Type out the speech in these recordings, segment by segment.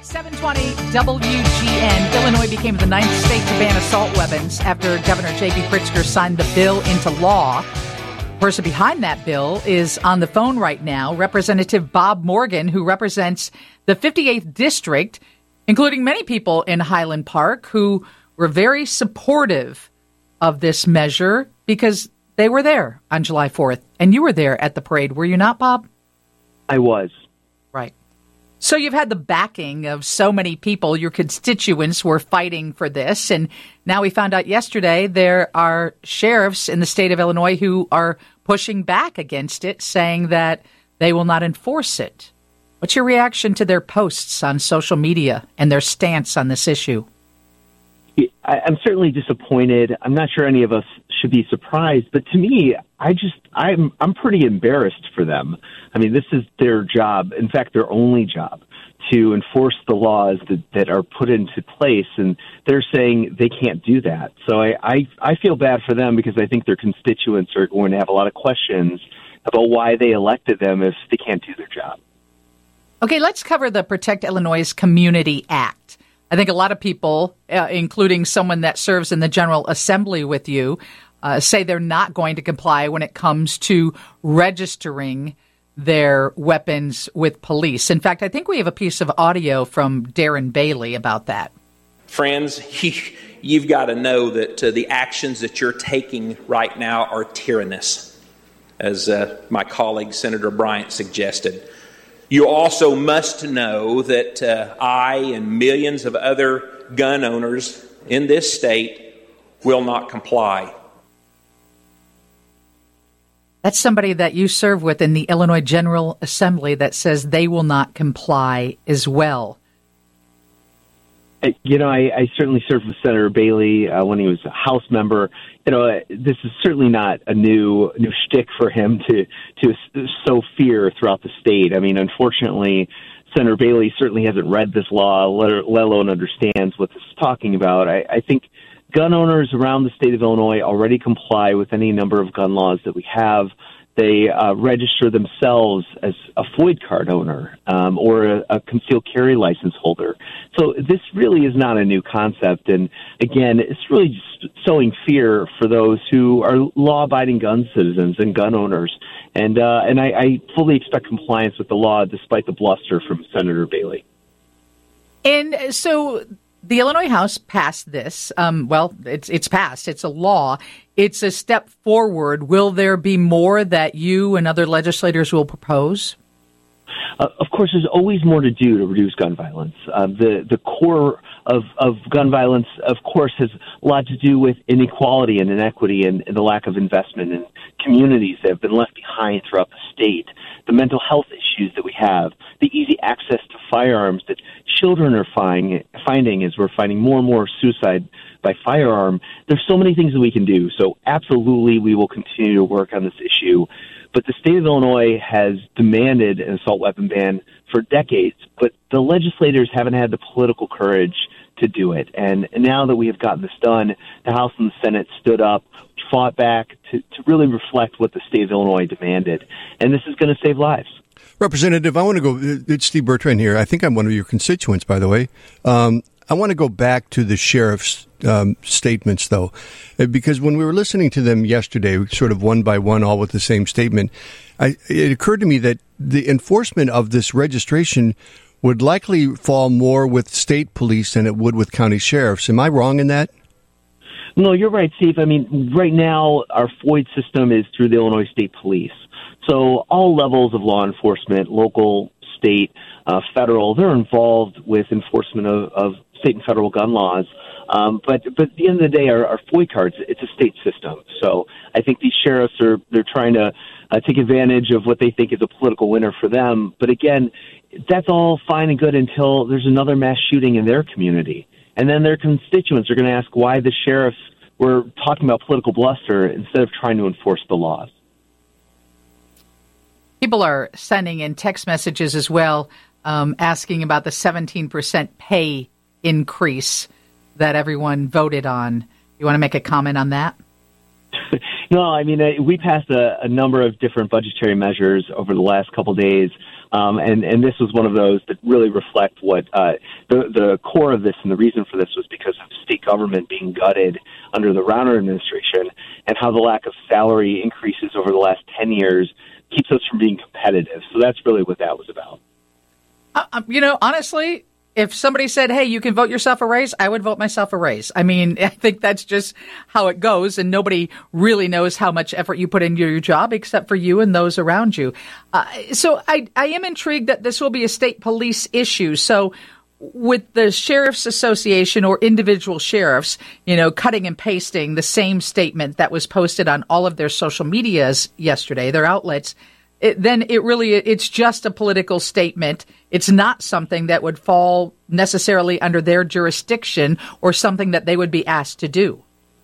720 WGN. Illinois became the ninth state to ban assault weapons after Governor J.B. Pritzker signed the bill into law. The person behind that bill is on the phone right now, Representative Bob Morgan, who represents the 58th District, including many people in Highland Park who were very supportive of this measure because they were there on July 4th. And you were there at the parade, were you not, Bob? I was. Right. So you've had the backing of so many people. Your constituents were fighting for this. And now we found out yesterday there are sheriffs in the state of Illinois who are pushing back against it, saying that they will not enforce it. What's your reaction to their posts on social media and their stance on this issue? I'm certainly disappointed. I'm not sure any of us should be surprised, but to me, I'm pretty embarrassed for them. I mean, this is their job, in fact, their only job, to enforce the laws that are put into place, and they're saying they can't do that. So I feel bad for them because I think their constituents are going to have a lot of questions about why they elected them if they can't do their job. Okay, let's cover the Protect Illinois Community Act. I think a lot of people, including someone that serves in the General Assembly with you, say they're not going to comply when it comes to registering their weapons with police. In fact, I think we have a piece of audio from Darren Bailey about that. Friends, you've got to know that the actions that you're taking right now are tyrannous, as my colleague Senator Bryant suggested. You also must know that I and millions of other gun owners in this state will not comply. That's somebody that you serve with in the Illinois General Assembly that says they will not comply as well. You know, I certainly served with Senator Bailey when he was a House member. You know, this is certainly not a new shtick for him to sow fear throughout the state. I mean, unfortunately, Senator Bailey certainly hasn't read this law, let alone understands what this is talking about. I think gun owners around the state of Illinois already comply with any number of gun laws that we have. They register themselves as a FOID card owner or a concealed carry license holder. So this really is not a new concept. And again, it's really just sowing fear for those who are law-abiding gun citizens and gun owners. And I fully expect compliance with the law despite the bluster from Senator Bailey. And so the Illinois House passed this. It's passed. It's a law. It's a step forward. Will there be more that you and other legislators will propose? Of course, there's always more to do to reduce gun violence. The core of gun violence, of course, has a lot to do with inequality and inequity and the lack of investment in communities that have been left behind throughout the state, the mental health issues that we have, the easy access to firearms that children are finding as we're finding more and more suicide by firearm. There's so many things that we can do. So absolutely, we will continue to work on this issue. But the state of Illinois has demanded an assault weapon ban for decades, but the legislators haven't had the political courage to do it. And now that we have gotten this done, the House and the Senate stood up, fought back to really reflect what the state of Illinois demanded. And this is going to save lives. Representative, I want to go, it's Steve Bertrand here. I think I'm one of your constituents, by the way. I want to go back to the sheriff's statements, though, because when we were listening to them yesterday, sort of one by one, all with the same statement, it occurred to me that the enforcement of this registration would likely fall more with state police than it would with county sheriffs. Am I wrong in that? No, you're right, Steve. I mean, right now, our FOID system is through the Illinois State Police. So all levels of law enforcement, local, state, federal, they're involved with enforcement of state and federal gun laws. But at the end of the day, our FOID cards, it's a state system. So I think these sheriffs they're trying to take advantage of what they think is a political winner for them. But again, that's all fine and good until there's another mass shooting in their community. And then their constituents are going to ask why the sheriffs were talking about political bluster instead of trying to enforce the laws. People are sending in text messages as well, asking about the 17% pay increase that everyone voted on. You want to make a comment on that? No, I mean, we passed a number of different budgetary measures over the last couple of days, and this was one of those that really reflect what the core of this, and the reason for this was because of state government being gutted under the Rauner administration, and how the lack of salary increases over the last 10 years keeps us from being competitive. So that's really what that was about. Honestly, if somebody said, hey, you can vote yourself a raise, I would vote myself a raise. I mean, I think that's just how it goes, and nobody really knows how much effort you put into your job except for you and those around you. So I am intrigued that this will be a state police issue. So with the Sheriff's Association or individual sheriffs, cutting and pasting the same statement that was posted on all of their social medias yesterday, their outlets, it's just a political statement. It's not something that would fall necessarily under their jurisdiction or something that they would be asked to do.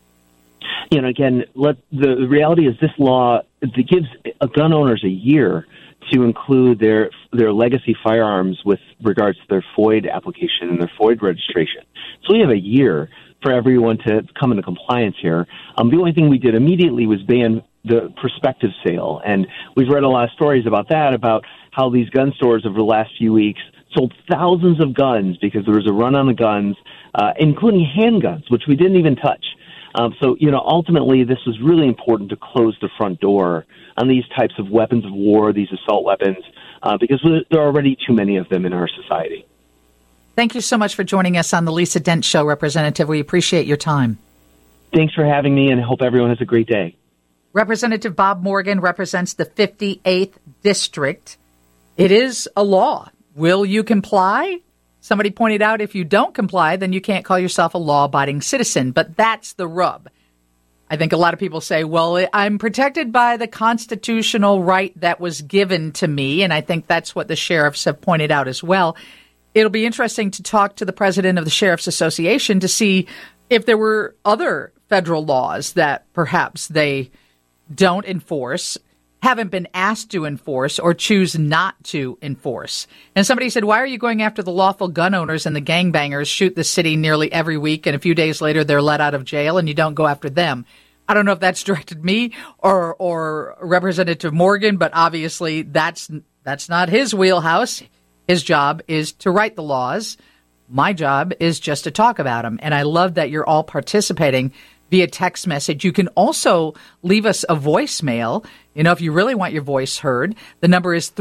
Again, the reality is this law gives gun owners a year to include their legacy firearms with regards to their FOID application and their FOID registration. So we have a year for everyone to come into compliance here. The only thing we did immediately was ban the prospective sale. And we've read a lot of stories about that, about how these gun stores over the last few weeks sold thousands of guns because there was a run on the guns, including handguns, which we didn't even touch. So ultimately, this was really important to close the front door on these types of weapons of war, these assault weapons, because there are already too many of them in our society. Thank you so much for joining us on the Lisa Dent Show, Representative. We appreciate your time. Thanks for having me, and I hope everyone has a great day. Representative Bob Morgan represents the 58th District. It is a law. Will you comply? Somebody pointed out if you don't comply, then you can't call yourself a law-abiding citizen. But that's the rub. I think a lot of people say, well, I'm protected by the constitutional right that was given to me. And I think that's what the sheriffs have pointed out as well. It'll be interesting to talk to the president of the Sheriff's Association to see if there were other federal laws that perhaps they don't enforce, haven't been asked to enforce, or choose not to enforce. And somebody said, why are you going after the lawful gun owners and the gangbangers shoot the city nearly every week, and a few days later they're let out of jail and you don't go after them? I don't know if that's directed me or Representative Morgan, but obviously that's not his wheelhouse. His job is to write the laws. My job is just to talk about them. And I love that you're all participating via text message. You can also leave us a voicemail. If you really want your voice heard, the number is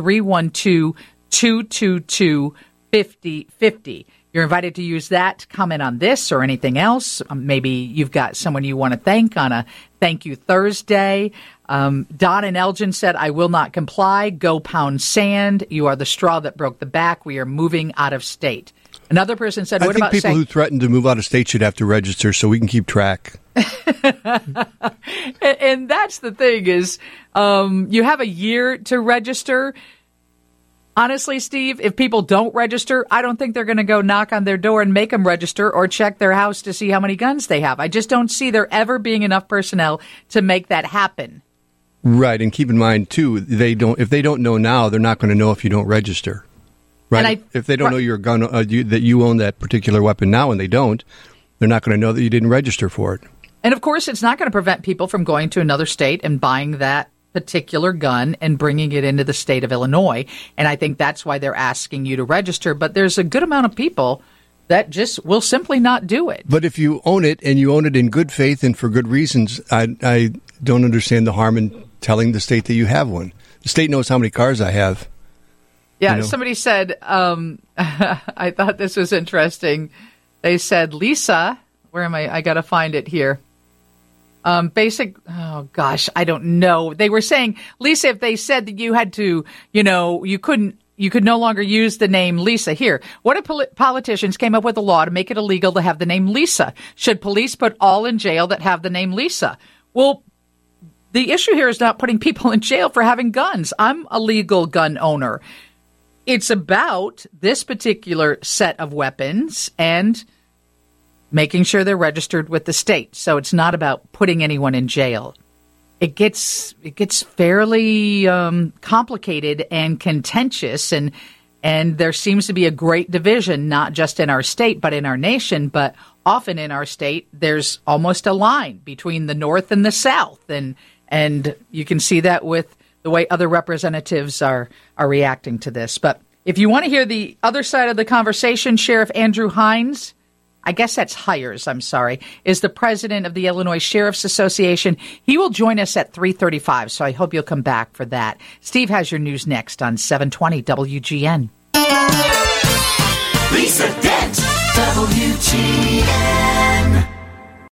312-222-5050. You're invited to use that to comment on this or anything else. Maybe you've got someone you want to thank on a Thank You Thursday. Don and Elgin said, I will not comply. Go pound sand. You are the straw that broke the back. We are moving out of state. Another person said, what about I think people who threaten to move out of state should have to register so we can keep track. And that's the thing is, you have a year to register. Honestly, Steve, if people don't register, I don't think they're going to go knock on their door and make them register or check their house to see how many guns they have. I just don't see there ever being enough personnel to make that happen. Right, and keep in mind, too, if they don't know now, they're not going to know if you don't register. Right? If they don't know you're a gun, that you own that particular weapon now and they don't, they're not going to know that you didn't register for it. And, of course, it's not going to prevent people from going to another state and buying that particular gun and bringing it into the state of Illinois. And I think that's why they're asking you to register. But there's a good amount of people that just will simply not do it. But if you own it and you own it in good faith and for good reasons, I don't understand the harm in telling the state that you have one. The state knows how many cars I have. Yeah, Somebody said, I thought this was interesting. They said, Lisa, where am I? I got to find it here. I don't know. They were saying, Lisa, if they said that you had to, you could no longer use the name Lisa. Here, what if politicians came up with a law to make it illegal to have the name Lisa? Should police put all in jail that have the name Lisa? Well, the issue here is not putting people in jail for having guns. I'm a legal gun owner. It's about this particular set of weapons and making sure they're registered with the state. So it's not about putting anyone in jail. It gets fairly complicated and contentious. And And there seems to be a great division, not just in our state, but in our nation. But often in our state, there's almost a line between the North and the South. And you can see that with the way other representatives are reacting to this. But if you want to hear the other side of the conversation, Sheriff Andrew Hines, I guess that's Hires, I'm sorry, is the president of the Illinois Sheriff's Association. He will join us at 3:35, so I hope you'll come back for that. Steve has your news next on 720 WGN.